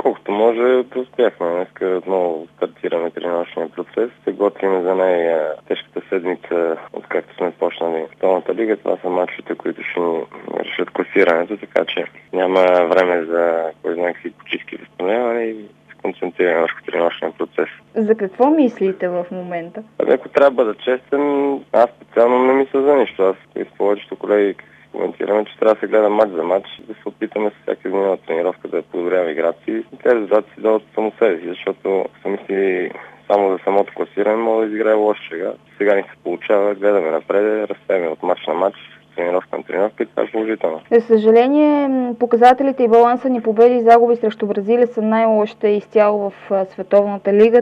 Колкото може да успяхме. Днеска отново стартираме тренировъчния процес. Се готвим за най-тежката седмица, откакто сме почнали Световната лига. Това са мачовете, които ще ни решат класирането, така че няма време за кой знае какви почивки възстановяване и се концентрираме върху тренировъчния процес. За какво мислите в момента? Ако трябва да бъда честен, аз специално не мисля за нищо. Аз и с повечето колеги коментираме, че трябва да се гледа матч за матч, да се опитаме с всяка дневна тренировка да подобрява играта си. И тези резултати си дават само себе си, защото са мисли само за самото класиране, може да изиграе лоша шега. Сега ни се получава, гледаме напред, растеме от матч на матч, тренировка на тренировка и това е положително. За съжаление, показателите и баланса ни победи и загуби срещу Бразилия са най-лошите изцяло в Световната лига.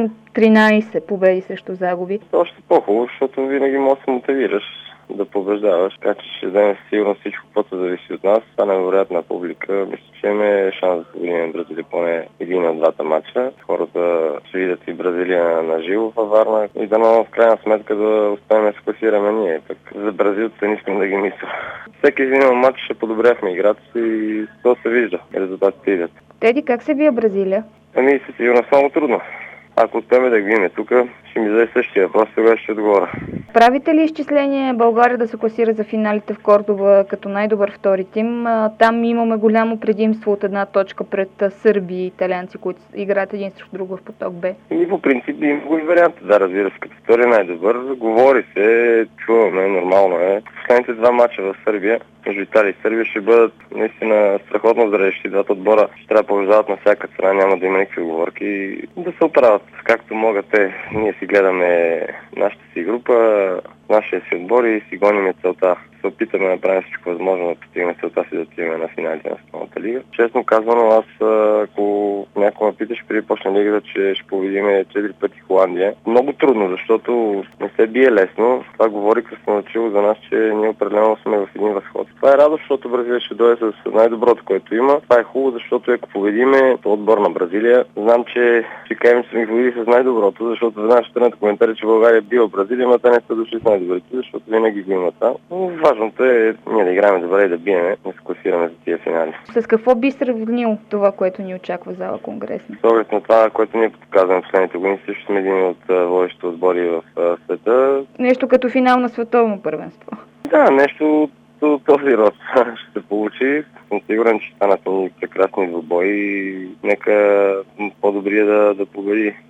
3-13 победи срещу загуби. Още по-хубаво, защото винаги можеш да се мотивираш да побеждаваш, така че ще дадем сигурно всичко, което зависи от нас. Това е невероятна публика. Мисля, че имаме шанс да победим Бразилия поне един от двата матча. Хората ще видят и Бразилия на живо във Варна и дано в крайна сметка да успеем да се класираме ние. Пък за бразилците не искам да ги мисля. Всеки един матч ще подобряхме играта си и то се вижда. Резултатите идват. Теди, как се бие Бразилия? Със сигурно само трудно. Ако успеем да ги видим тук, ще ми зададе същия въпрос, тогава ще отговоря. Правите ли изчисление България да се класира за финалите в Кордоба като най-добър втори тим? Там имаме голямо предимство от една точка пред сърби и италианци, които играят един срещу друг в поток Б. И по принцип има го и вариант. Да, разбира се, като втори най-добър. Говори се, чуваме, нормално е. Последните два мача в Сърбия, между Италия и Сърбия, ще бъдат наистина страхотно зрелищи. Двата отбора ще трябва да побеждават на всяка страна, няма да има никакви оговорки и да се оправят както могат те. Ние си гледаме нашата си група, нашия си отбор и си гоним целта. Се опитаме да направим всичко възможно да постигнем целта си да отидем на финалите на Световната лига. Честно казвано, аз ако някой ме питаш преди почна лигата, че ще победим 4 пъти Холандия, много трудно, защото не се бие лесно. Това говори красноречиво за нас, че ние определено сме в един възход. Това е радост, защото Бразилия ще дойде с най-доброто, което има. Това е хубаво, защото ако победиме отбор на Бразилия, знам, че ще кажем, че сме ги победили с най-доброто, защото веднага ще тръгнат коментари, че България била Бразилия, но те не са дошли с най-добрите, защото винаги го има това. Важното е ние да играем добре и да биеме, да се класираме за тия финали. С какво би сравнил това, което ни очаква в зала Конгресна? С оглед на това, което ние показваме в последните години, също сме един от водещите отбори в света. Нещо като финал на световно първенство. Да, нещо от този род ще се получи. Съм сигурен, че станат ни прекрасни двубои и нека по-добрия да победи.